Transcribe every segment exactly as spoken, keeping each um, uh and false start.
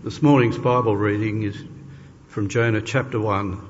This morning's Bible reading is from Jonah chapter one.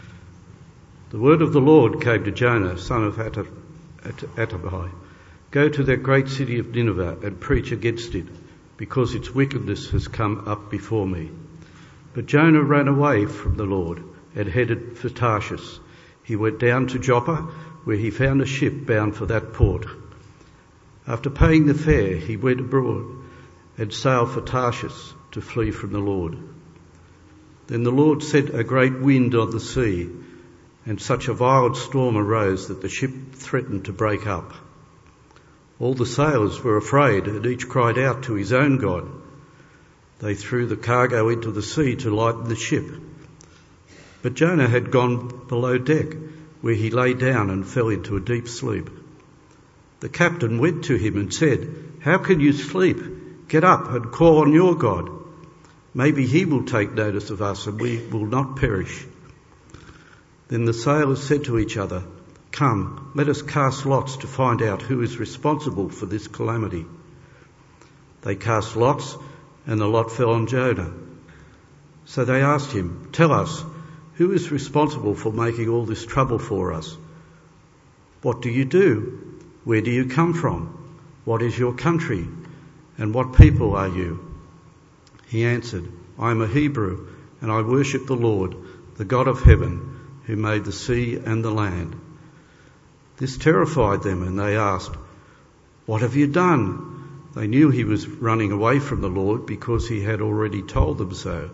The word of the Lord came to Jonah, son of Amittai. Go to that great city of Nineveh and preach against it, because its wickedness has come up before me. But Jonah ran away from the Lord and headed for Tarshish. He went down to Joppa, where he found a ship bound for that port. After paying the fare, he went abroad and sailed for Tarshish to flee from the Lord. Then the Lord sent a great wind on the sea, and such a violent storm arose that the ship threatened to break up. All the sailors were afraid, and each cried out to his own God. They threw the cargo into the sea to lighten the ship. But Jonah had gone below deck, where he lay down and fell into a deep sleep. The captain went to him and said, "How can you sleep? Get up and call on your God. Maybe he will take notice of us and we will not perish." Then the sailors said to each other, "Come, let us cast lots to find out who is responsible for this calamity." They cast lots, and the lot fell on Jonah. So they asked him, "Tell us, who is responsible for making all this trouble for us? What do you do? Where do you come from? What is your country? And what people are you?" He answered, "I am a Hebrew, and I worship the Lord, the God of heaven, who made the sea and the land." This terrified them, and they asked, "What have you done?" They knew he was running away from the Lord because he had already told them so.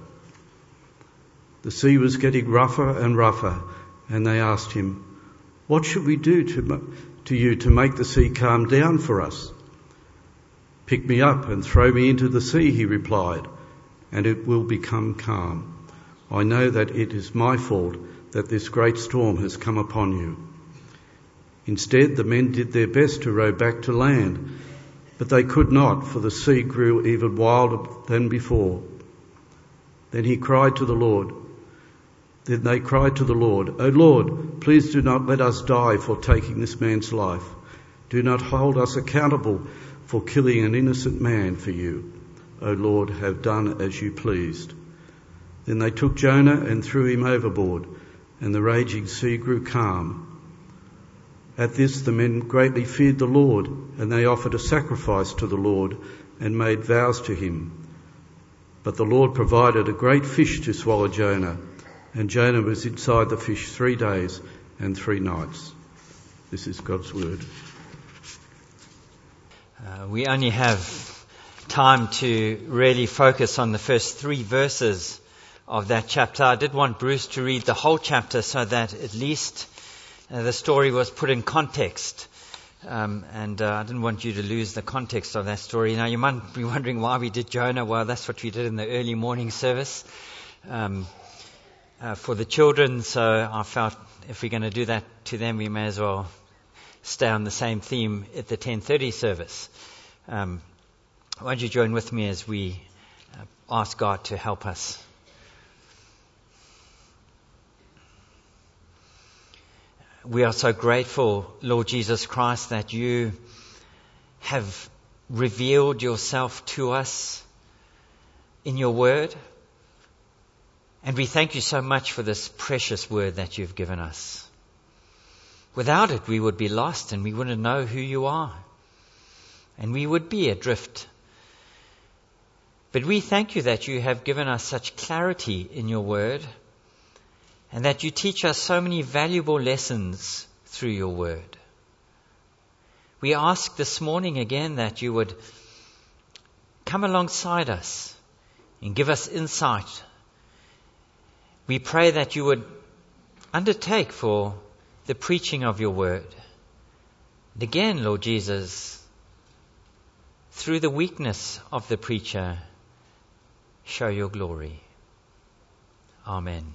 The sea was getting rougher and rougher, and they asked him, "What should we do to, to you to make the sea calm down for us?" "Pick me up and throw me into the sea," he replied, "and it will become calm. I know that it is my fault that this great storm has come upon you." Instead, the men did their best to row back to land, but they could not, for the sea grew even wilder than before. Then he cried to the Lord. Then they cried to the Lord, "O Lord, please do not let us die for taking this man's life. Do not hold us accountable for killing an innocent man for you. O Lord, have done as you pleased." Then they took Jonah and threw him overboard, and the raging sea grew calm. At this the men greatly feared the Lord, and they offered a sacrifice to the Lord and made vows to him. But the Lord provided a great fish to swallow Jonah, and Jonah was inside the fish three days and three nights. This is God's word. Uh, we only have time to really focus on the first three verses of that chapter. I did want Bruce to read the whole chapter so that at least uh, the story was put in context. Um, and uh, I didn't want you to lose the context of that story. Now, you might be wondering why we did Jonah. Well, that's what we did in the early morning service um, uh, for the children. So I felt if we're going to do that to them, we may as well stay on the same theme at the ten thirty service. Um, why don't you join with me as we uh, ask God to help us. We are so grateful, Lord Jesus Christ, that you have revealed yourself to us in your word. And we thank you so much for this precious word that you've given us. Without it, we would be lost and we wouldn't know who you are. And we would be adrift. But we thank you that you have given us such clarity in your word, and that you teach us so many valuable lessons through your word. We ask this morning again that you would come alongside us and give us insight. We pray that you would undertake for the preaching of your word. And again, Lord Jesus, through the weakness of the preacher, show your glory. Amen.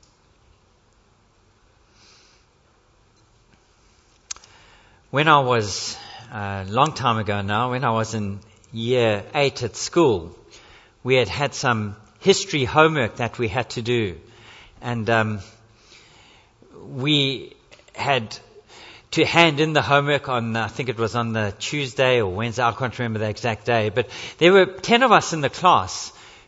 When I was, a long time ago now, when I was in year eight at school, we had had some history homework that we had to do. And um, we had to hand in the homework on, I think it was on the Tuesday or Wednesday, I can't remember the exact day. But there were ten of us in the class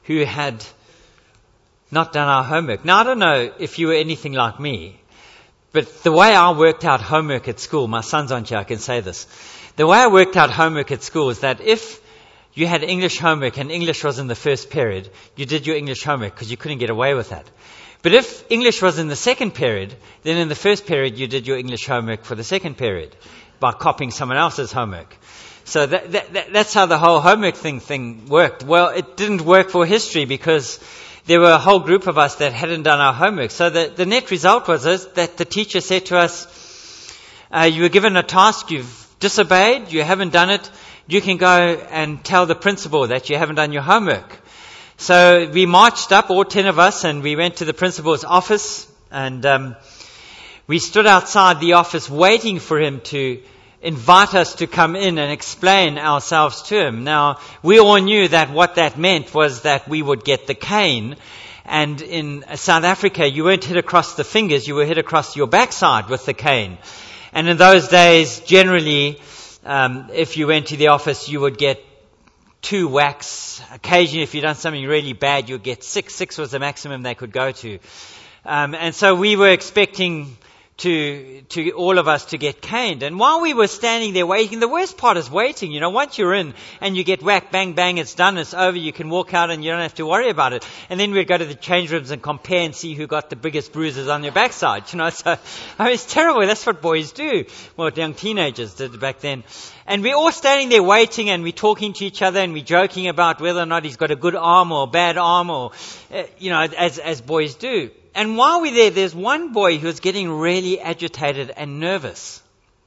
who had not done our homework. Now, I don't know if you were anything like me, but the way I worked out homework at school, my son's on here, I can say this. The way I worked out homework at school is that if you had English homework and English was in the first period, you did your English homework because you couldn't get away with that. But if English was in the second period, then in the first period you did your English homework for the second period by copying someone else's homework. So that, that, that, that's how the whole homework thing, thing worked. Well, it didn't work for history because there were a whole group of us that hadn't done our homework. So the, the net result was is that the teacher said to us, uh, you were given a task, you've disobeyed, you haven't done it, you can go and tell the principal that you haven't done your homework. So we marched up, all ten of us, and we went to the principal's office, and um, we stood outside the office waiting for him to invite us to come in and explain ourselves to him. Now, we all knew that what that meant was that we would get the cane, and in South Africa, you weren't hit across the fingers, you were hit across your backside with the cane. And in those days, generally, um, if you went to the office, you would get two whacks. Occasionally, if you'd done something really bad, you'd get six. Six was the maximum they could go to. Um, and so we were expecting to, to all of us to get caned. And while we were standing there waiting, the worst part is waiting. You know, once you're in and you get whacked, bang, bang, it's done, it's over, you can walk out and you don't have to worry about it. And then we'd go to the change rooms and compare and see who got the biggest bruises on their backside. You know, so, I mean, it's terrible. That's what boys do. Well, young teenagers did back then. And we're all standing there waiting and we're talking to each other and we're joking about whether or not he's got a good arm or a bad arm or, uh, you know, as, as boys do. And while we're there, there's one boy who's getting really agitated and nervous.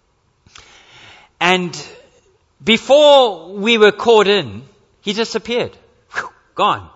And before we were called in, he disappeared. Whew, gone.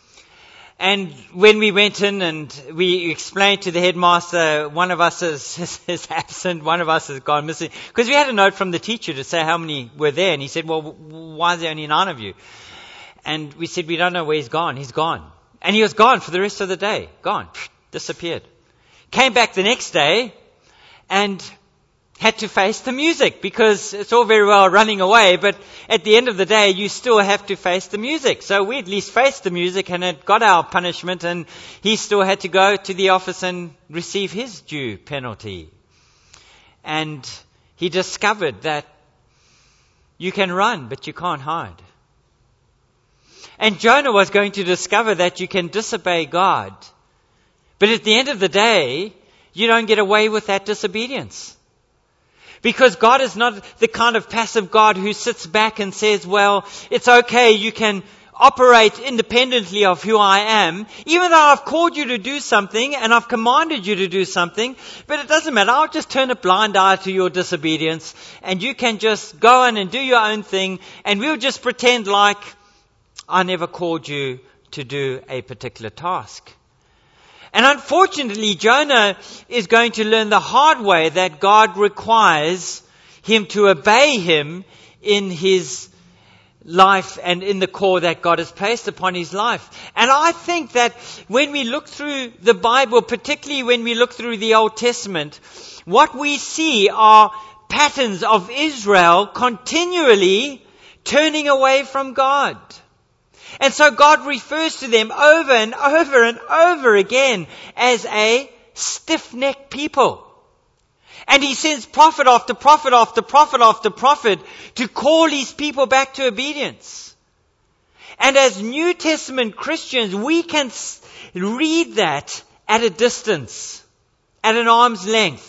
And when we went in and we explained to the headmaster, one of us is, is, is absent, one of us has gone missing. Because we had a note from the teacher to say how many were there. And he said, well, why is there only nine of you? And we said, we don't know where he's gone. He's gone. And he was gone for the rest of the day. Gone. Disappeared. Came back the next day and had to face the music because it's all very well running away, but at the end of the day, you still have to face the music. So we at least faced the music and had got our punishment, and he still had to go to the office and receive his due penalty. And he discovered that you can run, but you can't hide. And Jonah was going to discover that you can disobey God, but at the end of the day, you don't get away with that disobedience. Because God is not the kind of passive God who sits back and says, well, it's okay, you can operate independently of who I am, even though I've called you to do something and I've commanded you to do something, but it doesn't matter, I'll just turn a blind eye to your disobedience and you can just go on and do your own thing and we'll just pretend like I never called you to do a particular task. And unfortunately, Jonah is going to learn the hard way that God requires him to obey him in his life and in the call that God has placed upon his life. And I think that when we look through the Bible, particularly when we look through the Old Testament, what we see are patterns of Israel continually turning away from God. And so God refers to them over and over and over again as a stiff-necked people. And he sends prophet after prophet after prophet after prophet to call his people back to obedience. And as New Testament Christians, we can read that at a distance, at an arm's length.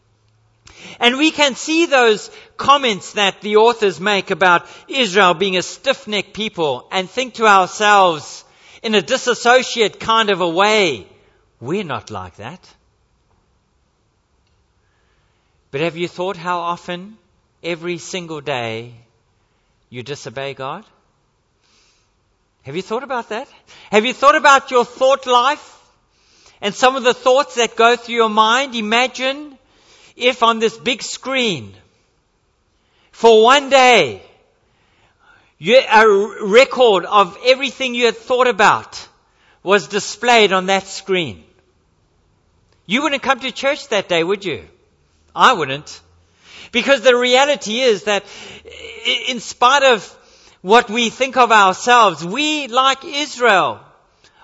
And we can see those comments that the authors make about Israel being a stiff-necked people and think to ourselves in a disassociate kind of a way, we're not like that. But have you thought how often, every single day, you disobey God? Have you thought about that? Have you thought about your thought life and some of the thoughts that go through your mind? Imagine if on this big screen, for one day, you, a record of everything you had thought about was displayed on that screen. You wouldn't come to church that day, would you? I wouldn't. Because the reality is that in spite of what we think of ourselves, we, like Israel,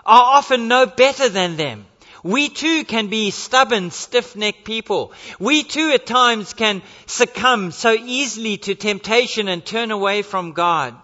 are often no better than them. We too can be stubborn, stiff-necked people. We too at times can succumb so easily to temptation and turn away from God.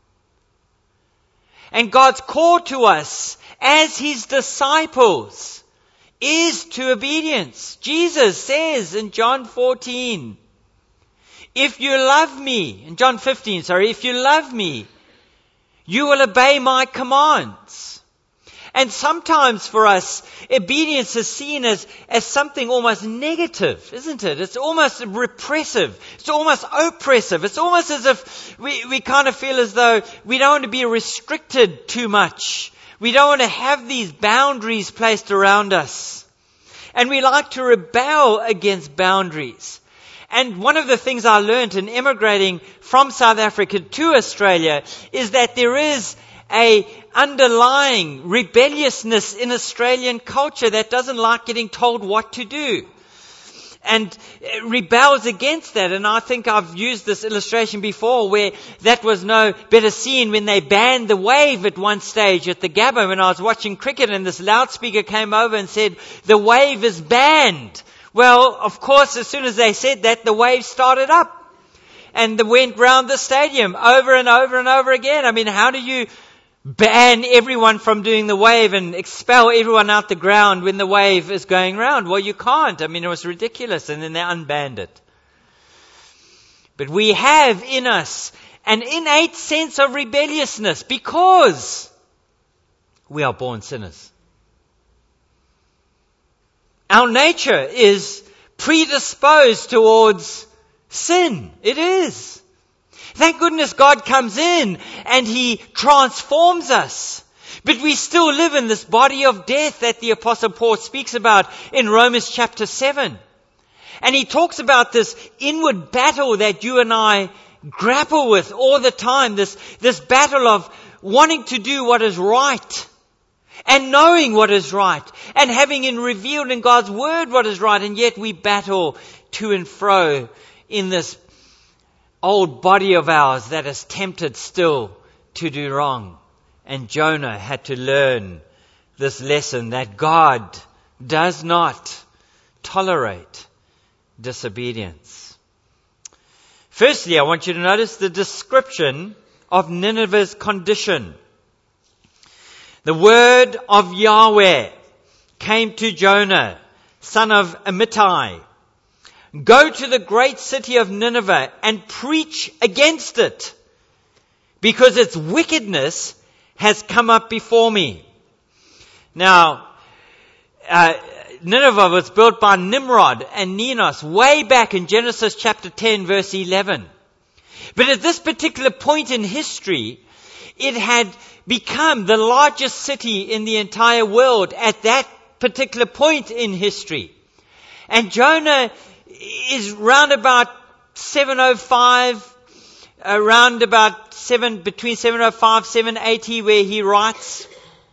And God's call to us as His disciples is to obedience. Jesus says in John fourteen, if you love me, in John fifteen, sorry, if you love me, you will obey my commands. And sometimes for us, obedience is seen as, as something almost negative, isn't it? It's almost repressive. It's almost oppressive. It's almost as if we, we kind of feel as though we don't want to be restricted too much. We don't want to have these boundaries placed around us. And we like to rebel against boundaries. And one of the things I learned in immigrating from South Africa to Australia is that there is a underlying rebelliousness in Australian culture that doesn't like getting told what to do and rebels against that. And I think I've used this illustration before where that was no better seen when they banned the wave at one stage at the Gabba when I was watching cricket, and this loudspeaker came over and said, the wave is banned. Well, of course, as soon as they said that, the wave started up and they went round the stadium over and over and over again. I mean, how do you ban everyone from doing the wave and expel everyone out the ground when the wave is going round? Well, you can't. I mean, it was ridiculous, and then they unbanned it. But we have in us an innate sense of rebelliousness because we are born sinners. Our nature is predisposed towards sin. It is. Thank goodness God comes in and He transforms us. But we still live in this body of death that the Apostle Paul speaks about in Romans chapter seven. And he talks about this inward battle that you and I grapple with all the time. This, this battle of wanting to do what is right and knowing what is right and having in revealed in God's word what is right. And yet we battle to and fro in this old body of ours that is tempted still to do wrong. And Jonah had to learn this lesson that God does not tolerate disobedience. Firstly, I want you to notice the description of Nineveh's condition. The word of Yahweh came to Jonah, son of Amittai. Go to the great city of Nineveh and preach against it, because its wickedness has come up before me. Now, uh, Nineveh was built by Nimrod and Ninos way back in Genesis chapter ten, verse eleven. But at this particular point in history, it had become the largest city in the entire world at that particular point in history. And Jonah is round about seven oh five, around about seven, between seven oh five, seven eighty, where he writes.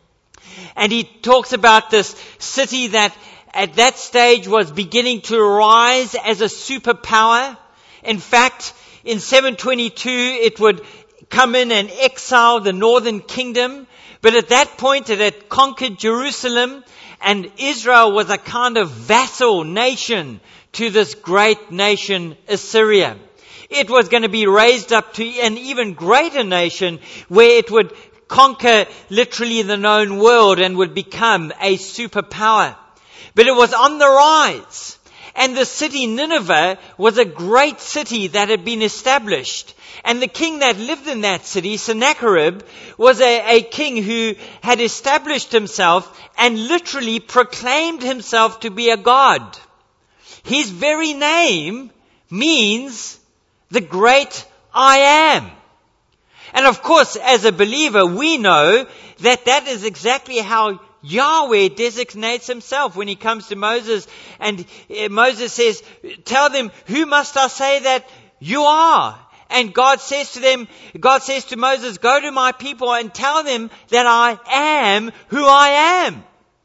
And he talks about this city that at that stage was beginning to rise as a superpower. In fact, in seven twenty-two, it would come in and exile the northern kingdom. But at that point, it had conquered Jerusalem, and Israel was a kind of vassal nation to this great nation, Assyria. It was going to be raised up to an even greater nation where it would conquer literally the known world and would become a superpower. But it was on the rise. And the city Nineveh was a great city that had been established. And the king that lived in that city, Sennacherib, was a, a king who had established himself and literally proclaimed himself to be a god. His very name means the great I am. And of course, as a believer, we know that that is exactly how Yahweh designates himself when he comes to Moses. And Moses says, tell them, who must I say that you are? And God says to them, God says to Moses, go to my people and tell them that I am who I am.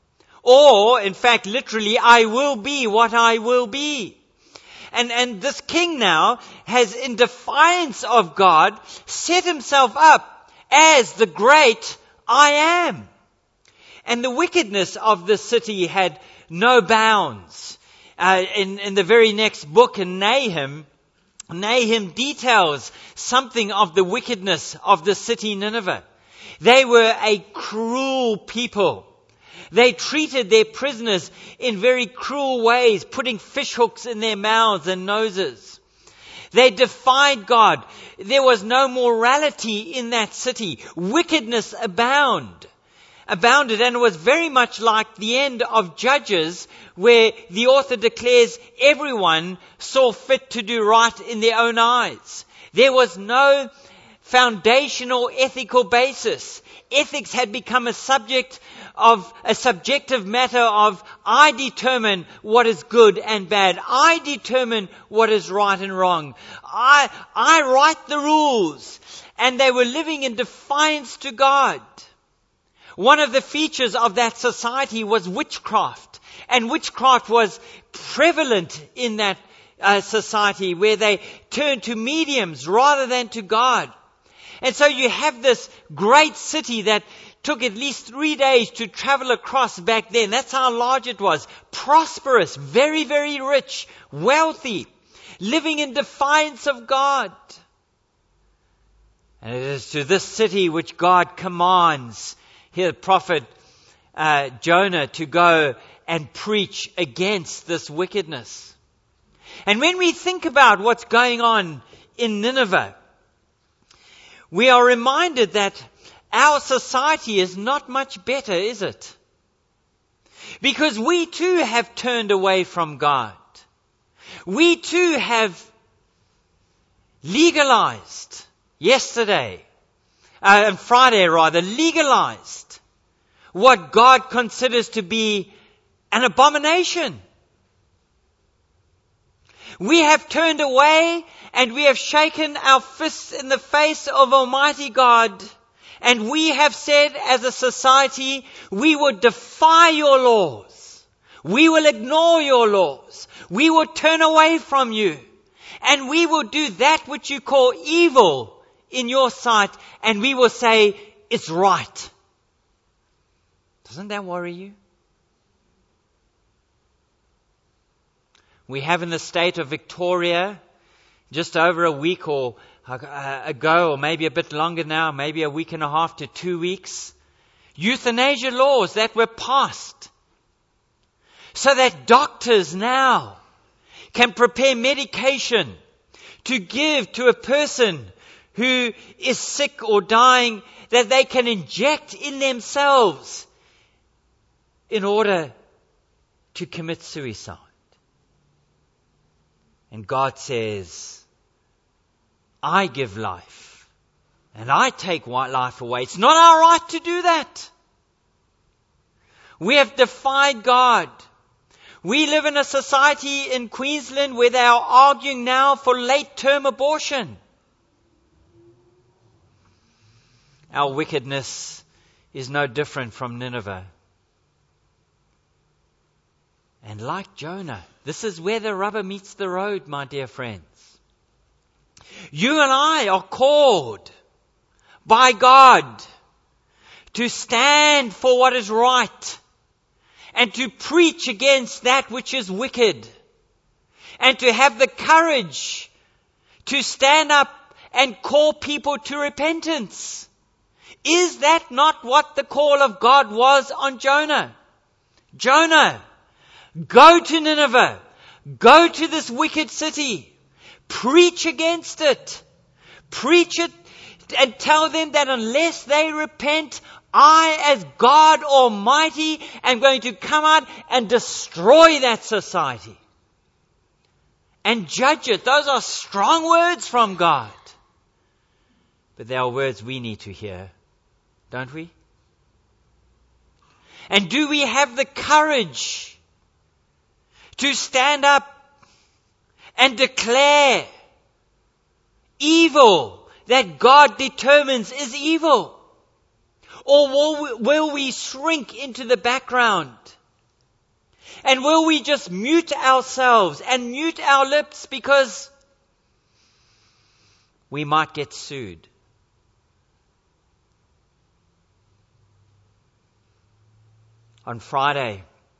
Or, in fact, literally, I will be what I will be. And, and this king now has, in defiance of God, set himself up as the great I am. And the wickedness of the city had no bounds. Uh, in, in the very next book in Nahum, Nahum details something of the wickedness of the city Nineveh. They were a cruel people. They treated their prisoners in very cruel ways, putting fishhooks in their mouths and noses. They defied God. There was no morality in that city. Wickedness abound, abounded, and it was very much like the end of Judges, where the author declares everyone saw fit to do right in their own eyes. There was no foundational ethical basis. Ethics had become a subject of a subjective matter of, I determine what is good and bad. I determine what is right and wrong. I, I write the rules. And they were living in defiance to God. One of the features of that society was witchcraft. And witchcraft was prevalent in that uh, society, where they turned to mediums rather than to God. And so you have this great city that took at least three days to travel across back then. That's how large it was. Prosperous, very, very rich, wealthy, living in defiance of God. And it is to this city which God commands here the prophet uh, Jonah to go and preach against this wickedness. And when we think about what's going on in Nineveh, we are reminded that our society is not much better, is it? Because we too have turned away from God. We too have legalized yesterday, uh, and Friday rather, legalized what God considers to be an abomination. We have turned away and we have shaken our fists in the face of Almighty God. And we have said as a society, we will defy your laws. We will ignore your laws. We will turn away from you. And we will do that which you call evil in your sight. And we will say, it's right. Doesn't that worry you? We have in the state of Victoria, just over a week or uh, ago, or maybe a bit longer now, maybe a week and a half to two weeks, euthanasia laws that were passed so that doctors now can prepare medication to give to a person who is sick or dying, that they can inject in themselves in order to commit suicide. And God says, I give life and I take life away. It's not our right to do that. We have defied God. We live in a society in Queensland where they are arguing now for late-term abortion. Our wickedness is no different from Nineveh. And like Jonah, this is where the rubber meets the road, my dear friends. You and I are called by God to stand for what is right and to preach against that which is wicked and to have the courage to stand up and call people to repentance. Is that not what the call of God was on Jonah? Jonah, go to Nineveh. Go to this wicked city. Preach against it. Preach it and tell them that unless they repent, I, as God Almighty, am going to come out and destroy that society. And judge it. Those are strong words from God. But they are words we need to hear, don't we? And do we have the courage to stand up and declare evil that God determines is evil? Or will we, will we shrink into the background? And will we just mute ourselves and mute our lips because we might get sued? On Friday,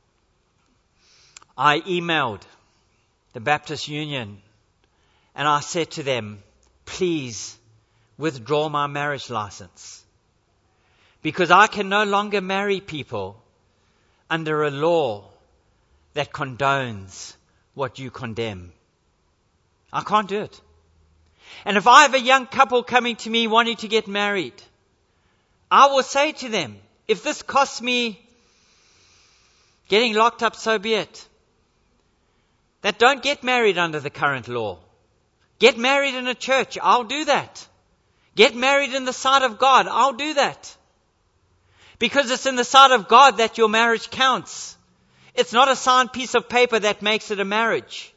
I emailed the Baptist Union and I said to them, please withdraw my marriage license, because I can no longer marry people under a law that condones what you condemn. I can't do it. And if I have a young couple coming to me wanting to get married, I will say to them, if this costs me getting locked up, so be it. That don't get married under the current law. Get married in a church, I'll do that. Get married in the sight of God, I'll do that. Because it's in the sight of God that your marriage counts. It's not a signed piece of paper that makes it a marriage.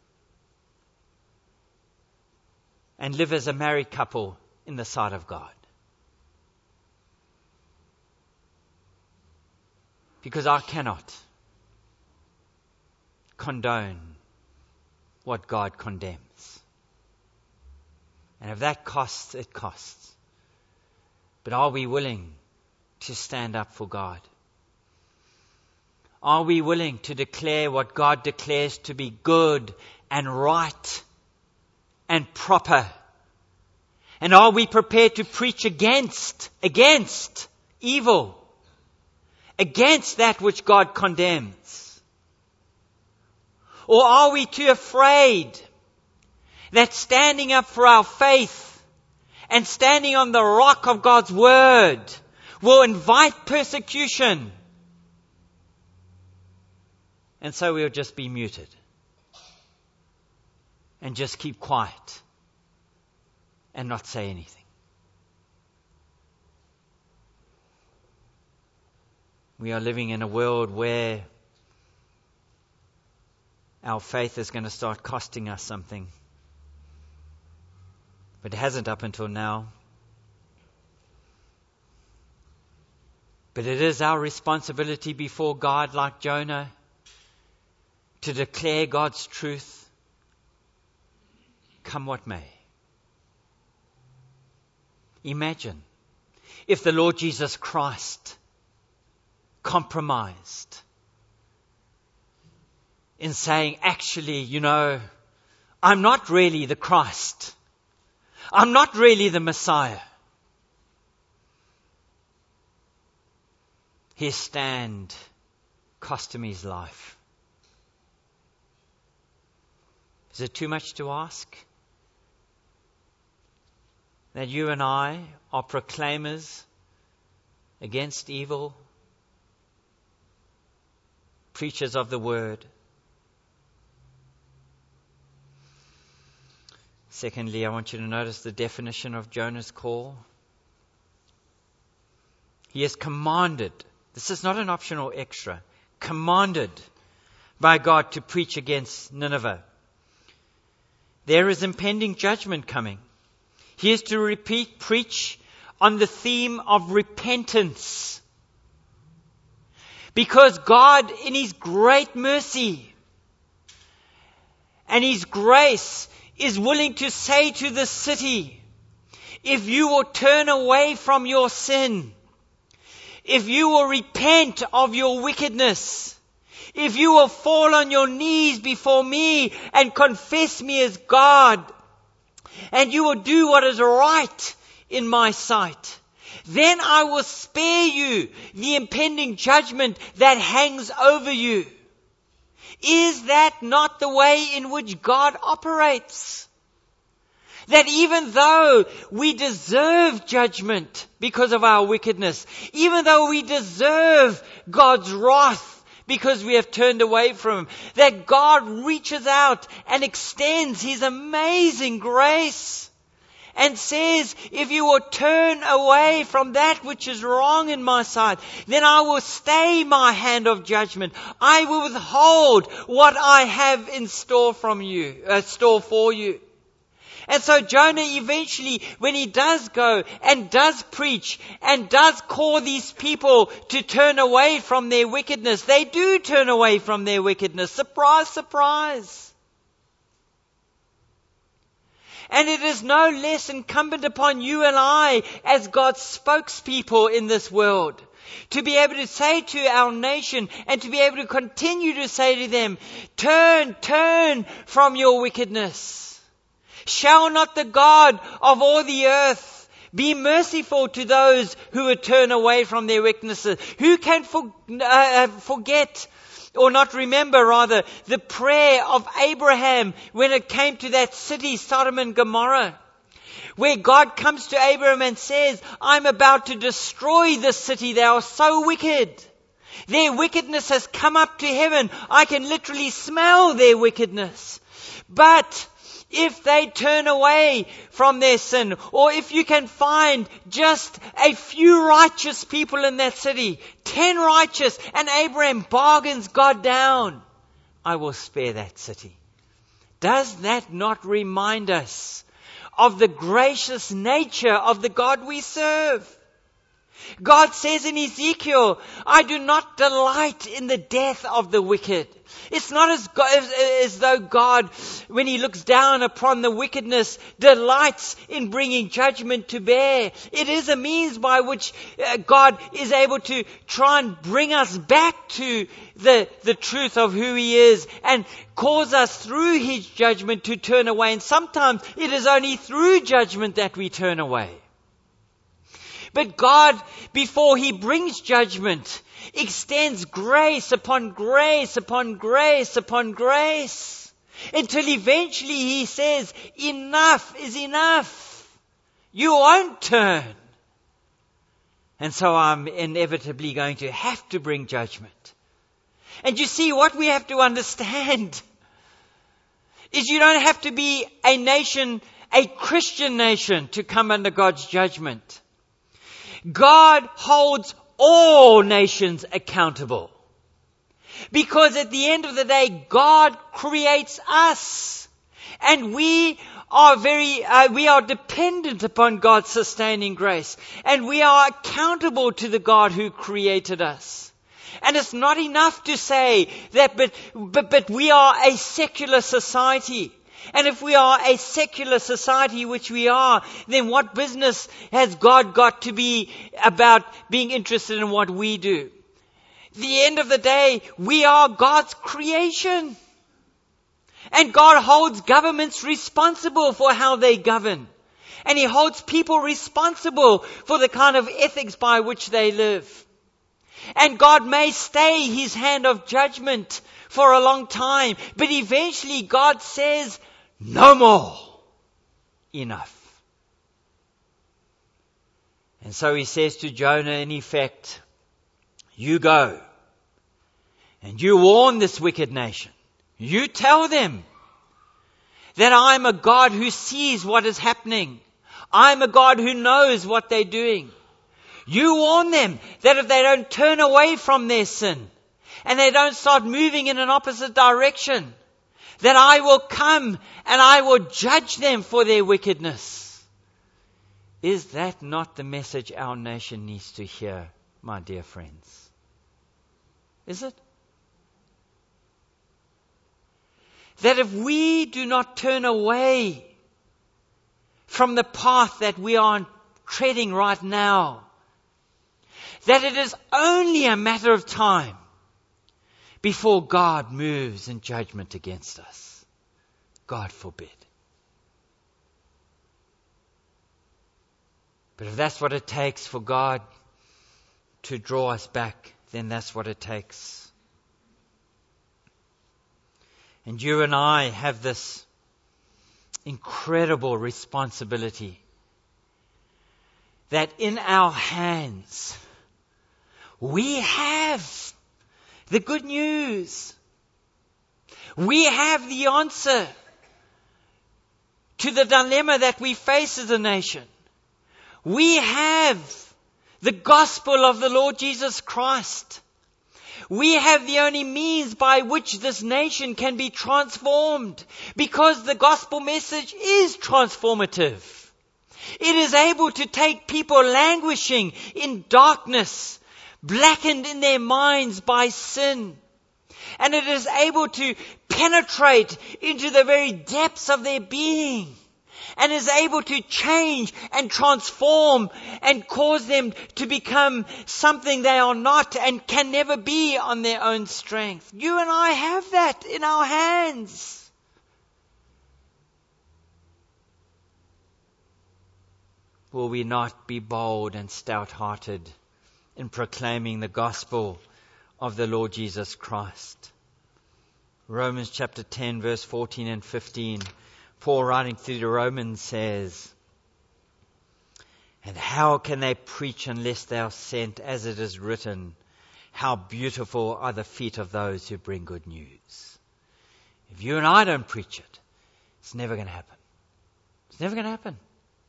And live as a married couple in the sight of God. Because I cannot condone what God condemns. And if that costs, it costs. But are we willing to stand up for God? Are we willing to declare what God declares to be good and right and proper? And are we prepared to preach against, against evil, against that which God condemns? Or are we too afraid that standing up for our faith and standing on the rock of God's word will invite persecution? And so we'll just be muted and just keep quiet and not say anything. We are living in a world where our faith is going to start costing us something. But it hasn't up until now. But it is our responsibility before God, like Jonah, to declare God's truth, come what may. Imagine if the Lord Jesus Christ compromised in saying, actually, you know, I'm not really the Christ. I'm not really the Messiah. His stand cost him his life. Is it too much to ask that you and I are proclaimers against evil, preachers of the word? Secondly, I want you to notice the definition of Jonah's call. He is commanded, this is not an optional extra, commanded by God to preach against Nineveh. There is impending judgment coming. He is to repeat, preach on the theme of repentance. Because God, in His great mercy and His grace, is willing to say to the city, if you will turn away from your sin, if you will repent of your wickedness, if you will fall on your knees before me and confess me as God, and you will do what is right in my sight, then I will spare you the impending judgment that hangs over you. Is that not the way in which God operates? That even though we deserve judgment because of our wickedness, even though we deserve God's wrath because we have turned away from Him, that God reaches out and extends His amazing grace and says, if you will turn away from that which is wrong in my sight, then I will stay my hand of judgment. I will withhold what I have in store from you, uh, store for you. And so Jonah eventually, when he does go and does preach and does call these people to turn away from their wickedness, they do turn away from their wickedness. Surprise, surprise. And it is no less incumbent upon you and I as God's spokespeople in this world To be able to say to our nation and to be able to continue to say to them, turn, turn from your wickedness. Shall not the God of all the earth be merciful to those who would turn away from their wickednesses? Who can for, uh, forget or not remember rather the prayer of Abraham when it came to that city, Sodom and Gomorrah? Where God comes to Abraham and says, I'm about to destroy this city. They are so wicked. Their wickedness has come up to heaven. I can literally smell their wickedness. But if they turn away from their sin, or if you can find just a few righteous people in that city, ten righteous, and Abraham bargains God down, I will spare that city. Does that not remind us of the gracious nature of the God we serve? God says in Ezekiel, I do not delight in the death of the wicked. It's not as, as, as though God, when He looks down upon the wickedness, delights in bringing judgment to bear. It is a means by which uh, God is able to try and bring us back to the, the truth of who He is and cause us through His judgment to turn away. And sometimes it is only through judgment that we turn away. But God, before He brings judgment, extends grace upon grace upon grace upon grace, until eventually He says, enough is enough. You won't turn. And so I'm inevitably going to have to bring judgment. And you see, what we have to understand is you don't have to be a nation, a Christian nation, to come under God's judgment. God holds all nations accountable. Because at the end of the day, God creates us. And we are very, uh, we are dependent upon God's sustaining grace. And we are accountable to the God who created us. And it's not enough to say that, but, but, but we are a secular society. And if we are a secular society, which we are, then what business has God got to be about being interested in what we do? At the end of the day, we are God's creation. And God holds governments responsible for how they govern. And He holds people responsible for the kind of ethics by which they live. And God may stay His hand of judgment for a long time, but eventually God says, no more. Enough. And so He says to Jonah, in effect, you go and you warn this wicked nation. You tell them that I'm a God who sees what is happening. I'm a God who knows what they're doing. You warn them that if they don't turn away from their sin and they don't start moving in an opposite direction, that I will come and I will judge them for their wickedness. Is that not the message our nation needs to hear, my dear friends? Is it? That if we do not turn away from the path that we are treading right now, that it is only a matter of time before God moves in judgment against us. God forbid. But if that's what it takes for God to draw us back, then that's what it takes. And you and I have this incredible responsibility that in our hands we have the good news. We have the answer to the dilemma that we face as a nation. We have the gospel of the Lord Jesus Christ. We have the only means by which this nation can be transformed, because the gospel message is transformative. It is able to take people languishing in darkness, blackened in their minds by sin. And it is able to penetrate into the very depths of their being and is able to change and transform and cause them to become something they are not and can never be on their own strength. You and I have that in our hands. Will we not be bold and stout-hearted in proclaiming the gospel of the Lord Jesus Christ? Romans chapter ten, verse fourteen and fifteen. Paul, writing through the Romans, says, "And how can they preach unless they are sent? As it is written, how beautiful are the feet of those who bring good news." If you and I don't preach it, it's never going to happen. It's never going to happen.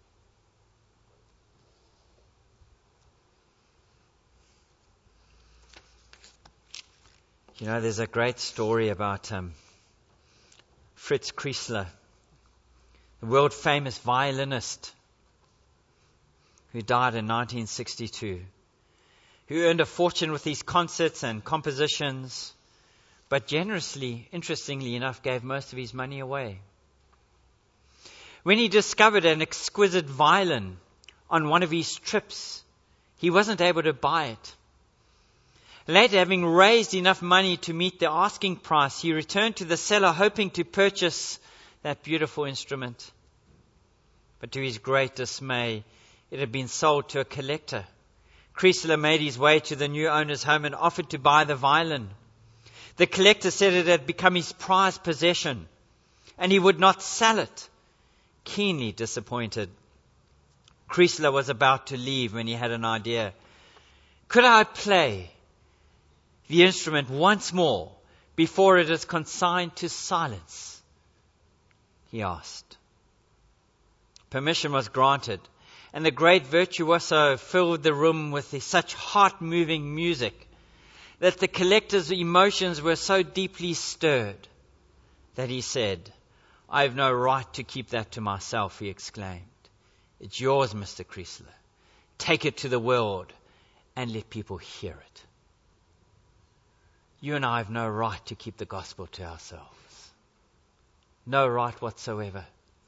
You know, there's a great story about um, Fritz Kreisler, the world-famous violinist who died in nineteen sixty-two, who earned a fortune with his concerts and compositions, but generously, interestingly enough, gave most of his money away. When he discovered an exquisite violin on one of his trips, he wasn't able to buy it. Later, having raised enough money to meet the asking price, he returned to the seller hoping to purchase that beautiful instrument. But to his great dismay, it had been sold to a collector. Kreisler made his way to the new owner's home and offered to buy the violin. The collector said it had become his prized possession, and he would not sell it. Keenly disappointed, Kreisler was about to leave when he had an idea. "Could I play the instrument once more before it is consigned to silence?" he asked. Permission was granted, and the great virtuoso filled the room with such heart-moving music that the collector's emotions were so deeply stirred that he said, "I have no right to keep that to myself," he exclaimed. "It's yours, Mister Kreisler. Take it to the world and let people hear it." You and I have no right to keep the gospel to ourselves. No right whatsoever.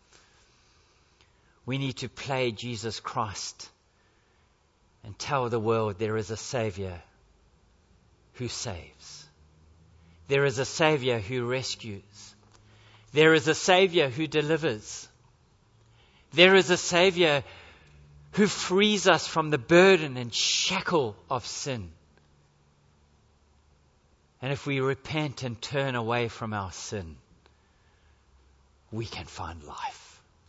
We need to play Jesus Christ and tell the world there is a Savior who saves. There is a Savior who rescues. There is a Savior who delivers. There is a Savior who frees us from the burden and shackle of sin. And if we repent and turn away from our sin, we can find life.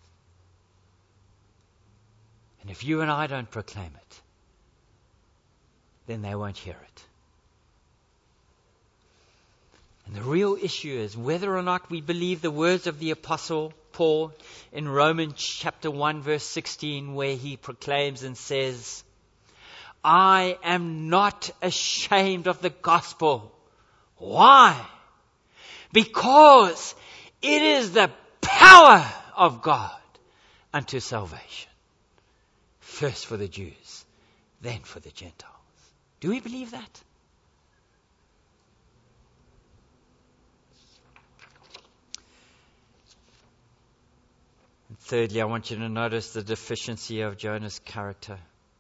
And if you and I don't proclaim it, then they won't hear it. And the real issue is whether or not we believe the words of the Apostle Paul in Romans chapter one verse sixteen, where he proclaims and says, "I am not ashamed of the gospel." Why? Because it is the power of God unto salvation. First for the Jews, then for the Gentiles. Do we believe that? And thirdly, I want you to notice the deficiency of Jonah's character.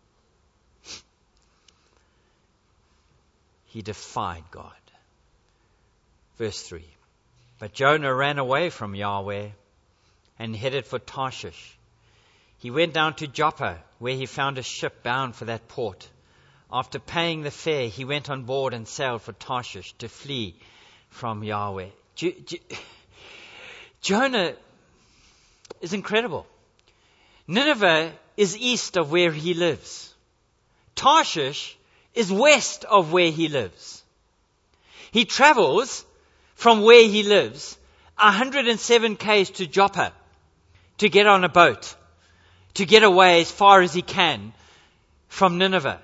He defied God. Verse three. But Jonah ran away from Yahweh and headed for Tarshish. He went down to Joppa, where he found a ship bound for that port. After paying the fare, he went on board and sailed for Tarshish to flee from Yahweh. J- J- Jonah is incredible. Nineveh is east of where he lives. Tarshish is west of where he lives. He travels from where he lives one hundred seven kays to Joppa to get on a boat, to get away as far as he can from Nineveh.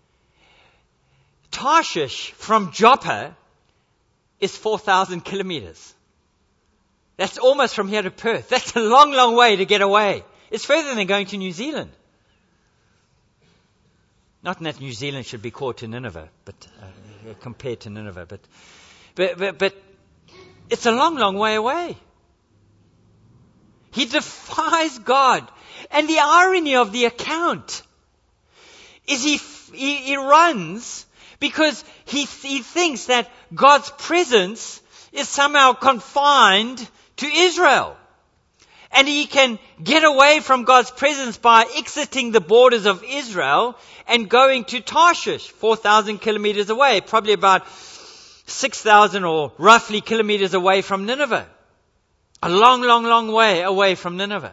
Tarshish from Joppa is four thousand kilometers. That's almost from here to Perth. That's a long, long way to get away. It's further than going to New Zealand. Not that New Zealand should be called to Nineveh, but uh, compared to Nineveh, but, but but but it's a long, long way away. He defies God. And the irony of the account is he, he, he runs because he, he thinks that God's presence is somehow confined to Israel. And he can get away from God's presence by exiting the borders of Israel and going to Tarshish, four thousand kilometers away, probably about six thousand or roughly kilometers away from Nineveh. A long, long, long way away from Nineveh.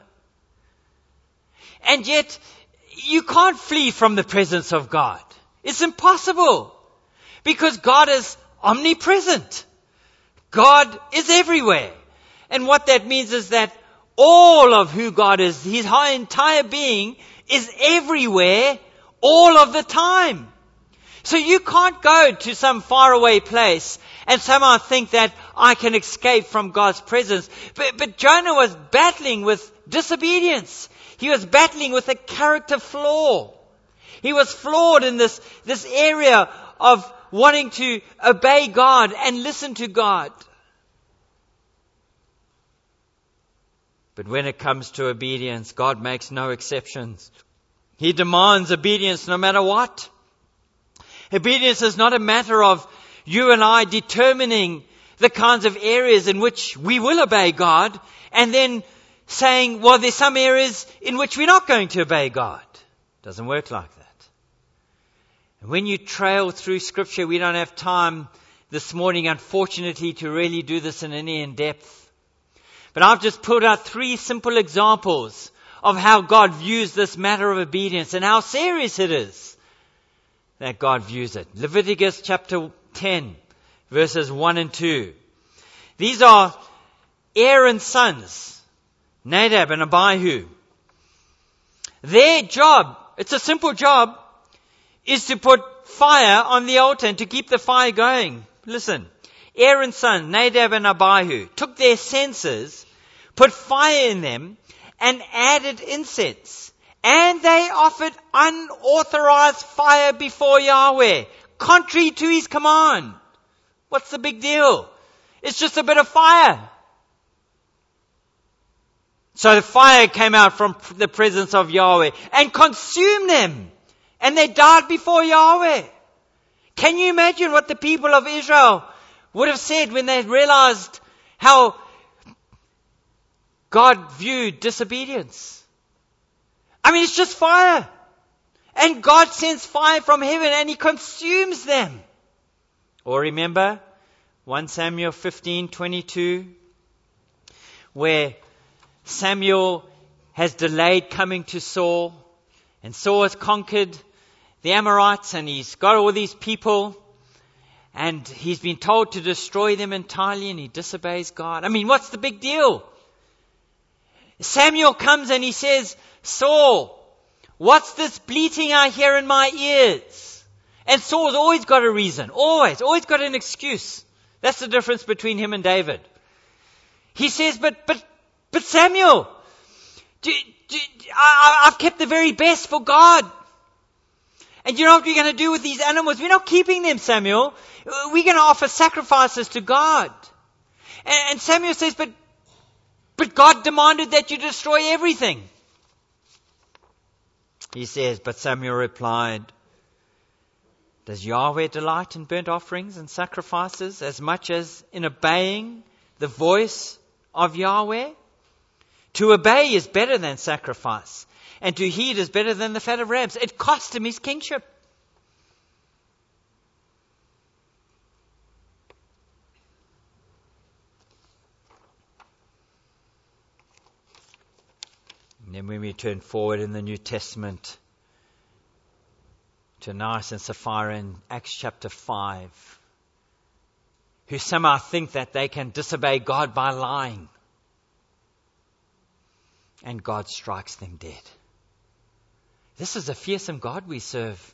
And yet, you can't flee from the presence of God. It's impossible. Because God is omnipresent. God is everywhere. And what that means is that all of who God is, His entire being, is everywhere, all of the time. So you can't go to some faraway place and somehow think that I can escape from God's presence. But, but Jonah was battling with disobedience. He was battling with a character flaw. He was flawed in this, this area of wanting to obey God and listen to God. But when it comes to obedience, God makes no exceptions. He demands obedience no matter what. Obedience is not a matter of you and I determining the kinds of areas in which we will obey God and then saying, well, there's some areas in which we're not going to obey God. It doesn't work like that. And when you trail through Scripture, we don't have time this morning, unfortunately, to really do this in any in-depth. But I've just pulled out three simple examples of how God views this matter of obedience and how serious it is that God views it. Leviticus chapter ten, verses one and two. These are Aaron's sons, Nadab and Abihu. Their job, it's a simple job, is to put fire on the altar and to keep the fire going. Listen, Aaron's sons, Nadab and Abihu, took their censers, put fire in them, and added incense. And they offered unauthorized fire before Yahweh, contrary to His command. What's the big deal? It's just a bit of fire. So the fire came out from the presence of Yahweh and consumed them. And they died before Yahweh. Can you imagine what the people of Israel would have said when they realized how God viewed disobedience? I mean, it's just fire. And God sends fire from heaven and He consumes them. Or remember First Samuel fifteen twenty-two, where Samuel has delayed coming to Saul, and Saul has conquered the Amorites, and he's got all these people, and he's been told to destroy them entirely, and he disobeys God. I mean, what's the big deal? Samuel comes and he says, Saul, what's this bleating I hear in my ears? And Saul's always got a reason, always, always got an excuse. That's the difference between him and David. He says, but, but, but Samuel, do, do, I, I've kept the very best for God. And you know what we're going to do with these animals? We're not keeping them, Samuel. We're going to offer sacrifices to God. And, and Samuel says, but, but God demanded that you destroy everything. He says, but Samuel replied, does Yahweh delight in burnt offerings and sacrifices as much as in obeying the voice of Yahweh? To obey is better than sacrifice, and to heed is better than the fat of rams. It cost him his kingship. And then when we turn forward in the New Testament to Ananias and Sapphira in Acts chapter five, who somehow think that they can disobey God by lying. And God strikes them dead. This is a fearsome God we serve.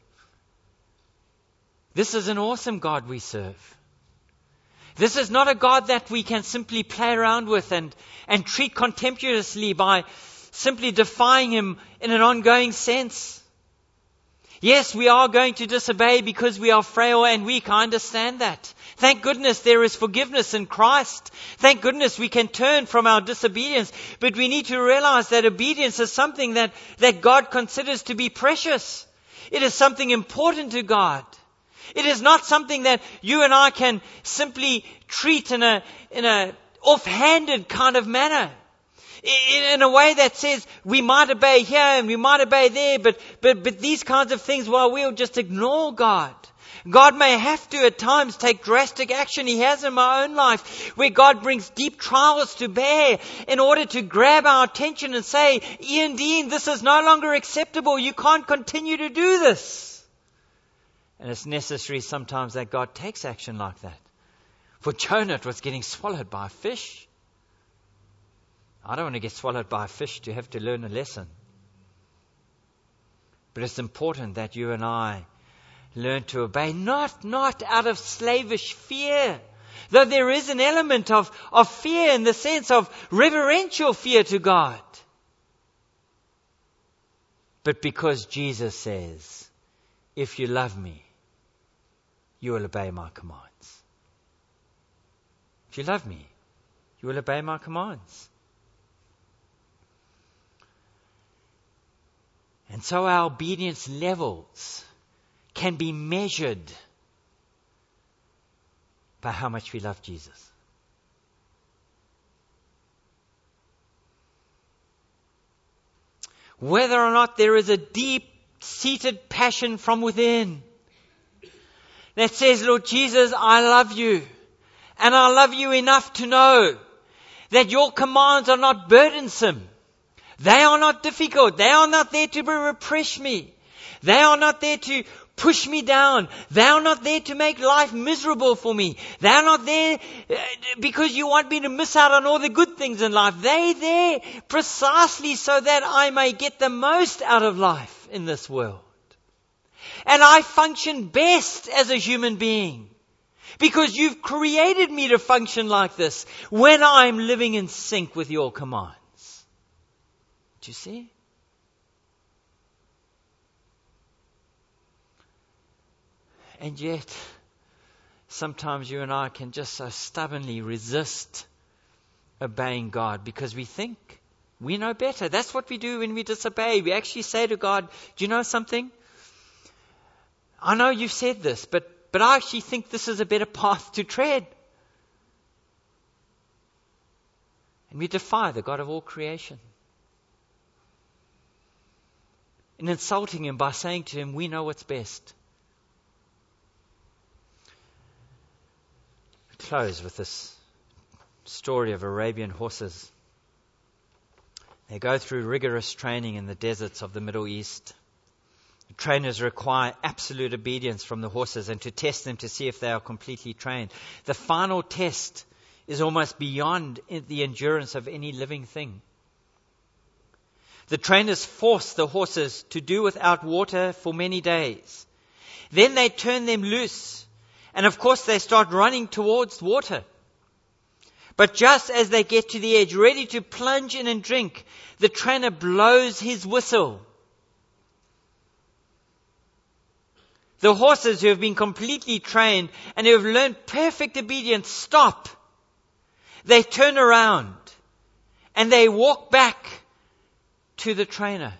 This is an awesome God we serve. This is not a God that we can simply play around with and, and treat contemptuously by simply defying Him in an ongoing sense. Yes, we are going to disobey because we are frail and weak. I understand that. Thank goodness there is forgiveness in Christ. Thank goodness we can turn from our disobedience. But we need to realize that obedience is something that, that God considers to be precious. It is something important to God. It is not something that you and I can simply treat in a, in a offhanded kind of manner. In a way that says we might obey here and we might obey there, but, but, but these kinds of things, well, we'll just ignore God. God may have to at times take drastic action. He has in my own life, where God brings deep trials to bear in order to grab our attention and say, Ian Dean, this is no longer acceptable. You can't continue to do this. And it's necessary sometimes that God takes action like that. For Jonah, it was getting swallowed by a fish. I don't want to get swallowed by a fish to have to learn a lesson. But it's important that you and I learn to obey, not, not out of slavish fear. Though there is an element of, of fear in the sense of reverential fear to God. But because Jesus says, if you love me, you will obey my commands. If you love me, you will obey my commands. And so our obedience levels can be measured by how much we love Jesus. Whether or not there is a deep-seated passion from within that says, Lord Jesus, I love you. And I love you enough to know that your commands are not burdensome. They are not difficult. They are not there to repress me. They are not there to push me down. They are not there to make life miserable for me. They are not there because you want me to miss out on all the good things in life. They're there precisely so that I may get the most out of life in this world. And I function best as a human being because you've created me to function like this when I'm living in sync with your commands. Do you see? And yet, sometimes you and I can just so stubbornly resist obeying God because we think we know better. That's what we do when we disobey. We actually say to God, do you know something? I know you've said this, but, but I actually think this is a better path to tread. And we defy the God of all creation. And insulting him by saying to him, we know what's best. I'll close with this story of Arabian horses. They go through rigorous training in the deserts of the Middle East. The trainers require absolute obedience from the horses and to test them to see if they are completely trained. The final test is almost beyond the endurance of any living thing. The trainers force the horses to do without water for many days. Then they turn them loose. And of course they start running towards water. But just as they get to the edge, ready to plunge in and drink, the trainer blows his whistle. The horses who have been completely trained and who have learned perfect obedience stop. They turn around and they walk back to the trainer.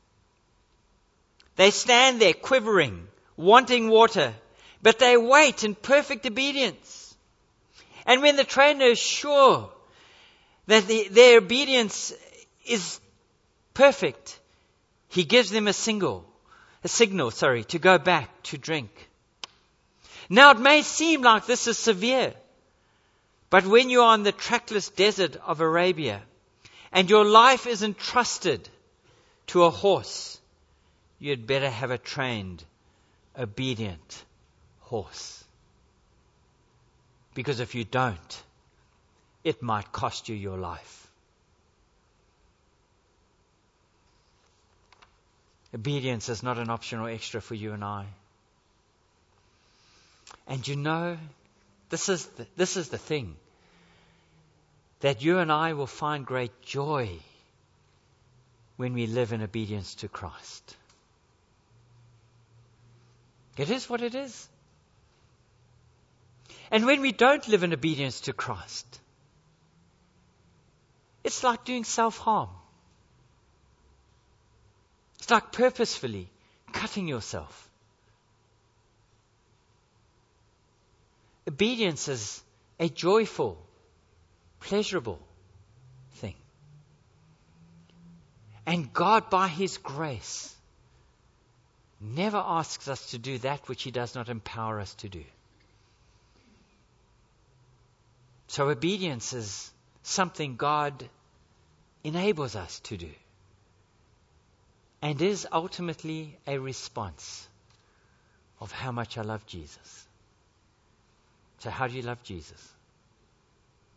They stand there quivering, wanting water, but they wait in perfect obedience. And when the trainer is sure that the, their obedience is perfect, he gives them a single, a signal, sorry, to go back to drink. Now it may seem like this is severe, but when you are in the trackless desert of Arabia and your life is entrusted to a horse, you'd better have a trained, obedient horse. Because if you don't, it might cost you your life. Obedience is not an optional extra for you and I. And you know, this is the, this is the thing, that you and I will find great joy when we live in obedience to Christ. It is what it is. And when we don't live in obedience to Christ, it's like doing self-harm. It's like purposefully cutting yourself. Obedience is a joyful, pleasurable thing. And God, by His grace, never asks us to do that which He does not empower us to do. So obedience is something God enables us to do, and is ultimately a response of how much I love Jesus. So how do you love Jesus?